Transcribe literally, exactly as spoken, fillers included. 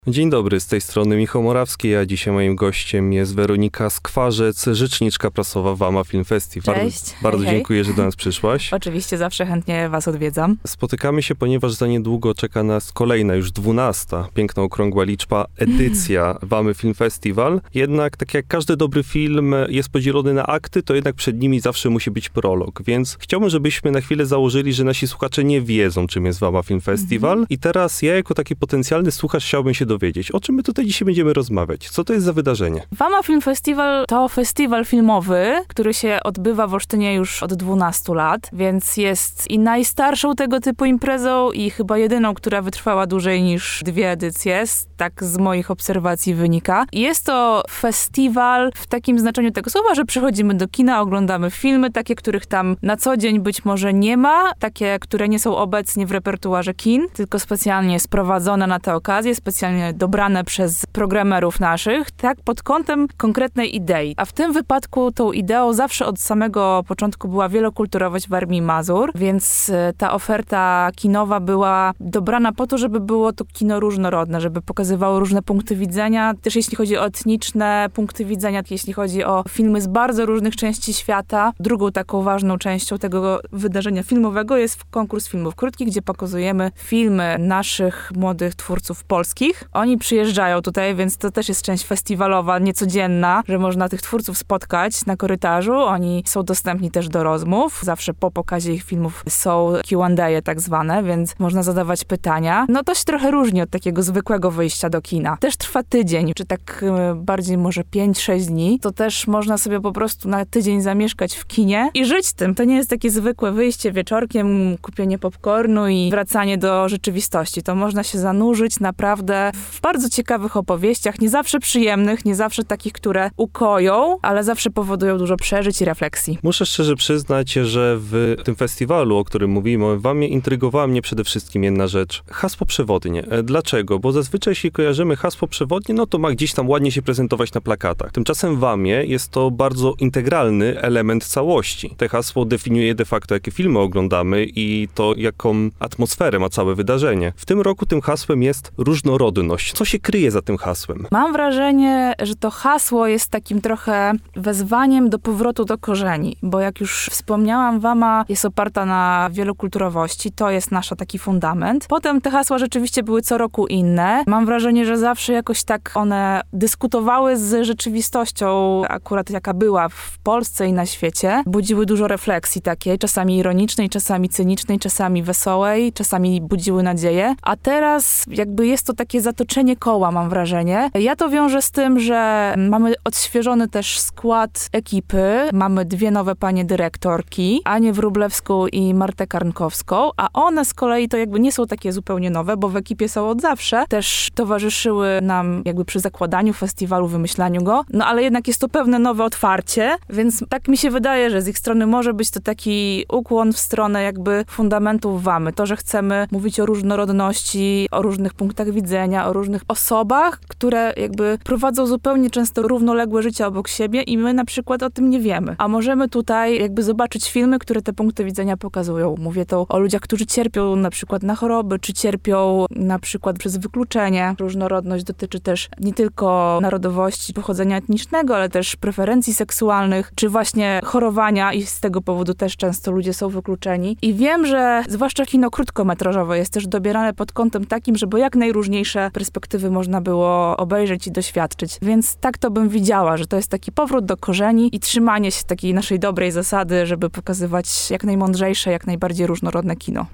Dzień dobry, z tej strony Michał Morawski, a dzisiaj moim gościem jest Weronika Skwarzec, rzeczniczka prasowa WAMA Film Festival. Cześć. Bardzo hej, hej. dziękuję, że do nas przyszłaś. Oczywiście, zawsze chętnie was odwiedzam. Spotykamy się, ponieważ za niedługo czeka nas kolejna, już dwunasta, piękna okrągła liczba, edycja WAMY Film Festival. Jednak, tak jak każdy dobry film jest podzielony na akty, to jednak przed nimi zawsze musi być prolog, więc chciałbym, żebyśmy na chwilę założyli, że nasi słuchacze nie wiedzą, czym jest WAMA Film Festival. Mhm. I teraz ja, jako taki potencjalny słuchacz, chciałbym się dowiedzieć, o czym my tutaj dzisiaj będziemy rozmawiać. Co to jest za wydarzenie? WAMA Film Festival to festiwal filmowy, który się odbywa w Olsztynie już od dwunastu lat, więc jest i najstarszą tego typu imprezą i chyba jedyną, która wytrwała dłużej niż dwie edycje, tak z moich obserwacji wynika. Jest to festiwal w takim znaczeniu tego słowa, że przychodzimy do kina, oglądamy filmy, takie, których tam na co dzień być może nie ma, takie, które nie są obecnie w repertuarze kin, tylko specjalnie sprowadzone na tę okazję, specjalnie dobrane przez programerów naszych, tak, pod kątem konkretnej idei. A w tym wypadku tą ideą zawsze od samego początku była wielokulturowość Warmii i Mazur, więc ta oferta kinowa była dobrana po to, żeby było to kino różnorodne, żeby pokazywało różne punkty widzenia, też jeśli chodzi o etniczne punkty widzenia, jeśli chodzi o filmy z bardzo różnych części świata. Drugą taką ważną częścią tego wydarzenia filmowego jest konkurs filmów krótkich, gdzie pokazujemy filmy naszych młodych twórców polskich. Oni przyjeżdżają tutaj, więc to też jest część festiwalowa, niecodzienna, że można tych twórców spotkać na korytarzu. Oni są dostępni też do rozmów. Zawsze po pokazie ich filmów są Q and A tak zwane, więc można zadawać pytania. No to się trochę różni od takiego zwykłego wyjścia do kina. Też trwa tydzień, czy tak bardziej może pięć sześć dni. To też można sobie po prostu na tydzień zamieszkać w kinie i żyć tym. To nie jest takie zwykłe wyjście wieczorkiem, kupienie popcornu i wracanie do rzeczywistości. To można się zanurzyć naprawdę w bardzo ciekawych opowieściach, nie zawsze przyjemnych, nie zawsze takich, które ukoją, ale zawsze powodują dużo przeżyć i refleksji. Muszę szczerze przyznać, że w tym festiwalu, o którym mówimy, w WAMie intrygowała mnie przede wszystkim jedna rzecz. Hasło przewodnie. Dlaczego? Bo zazwyczaj, jeśli kojarzymy hasło przewodnie, no to ma gdzieś tam ładnie się prezentować na plakatach. Tymczasem w WAMie jest to bardzo integralny element całości. Te hasło definiuje de facto, jakie filmy oglądamy i to, jaką atmosferę ma całe wydarzenie. W tym roku tym hasłem jest różnorodność. Co się kryje za tym hasłem? Mam wrażenie, że to hasło jest takim trochę wezwaniem do powrotu do korzeni, bo jak już wspomniałam, WAMA jest oparta na wielokulturowości, to jest nasza taki fundament. Potem te hasła rzeczywiście były co roku inne. Mam wrażenie, że zawsze jakoś tak one dyskutowały z rzeczywistością, akurat jaka była w Polsce i na świecie. Budziły dużo refleksji takiej, czasami ironicznej, czasami cynicznej, czasami wesołej, czasami budziły nadzieję. A teraz jakby jest to takie zatoczenie koła, mam wrażenie. Ja to wiążę z tym, że mamy odświeżony też skład ekipy. Mamy dwie nowe panie dyrektorki, Anię Wróblewską i Martę Karnkowską, a one z kolei to jakby nie są takie zupełnie nowe, bo w ekipie są od zawsze. Też towarzyszyły nam jakby przy zakładaniu festiwalu, wymyślaniu go. No ale jednak jest to pewne nowe otwarcie, więc tak mi się wydaje, że z ich strony może być to taki ukłon w stronę jakby fundamentów WAMy. To, że chcemy mówić o różnorodności, o różnych punktach widzenia, o różnych osobach, które jakby prowadzą zupełnie często równoległe życie obok siebie i my na przykład o tym nie wiemy. A możemy tutaj jakby zobaczyć filmy, które te punkty widzenia pokazują. Mówię to o ludziach, którzy cierpią na przykład na choroby, czy cierpią na przykład przez wykluczenie. Różnorodność dotyczy też nie tylko narodowości, pochodzenia etnicznego, ale też preferencji seksualnych, czy właśnie chorowania i z tego powodu też często ludzie są wykluczeni. I wiem, że zwłaszcza kino krótkometrażowe jest też dobierane pod kątem takim, żeby jak najróżniejsze perspektywy można było obejrzeć i doświadczyć. Więc tak to bym widziała, że to jest taki powrót do korzeni i trzymanie się takiej naszej dobrej zasady, żeby pokazywać jak najmądrzejsze, jak najbardziej różnorodne kino.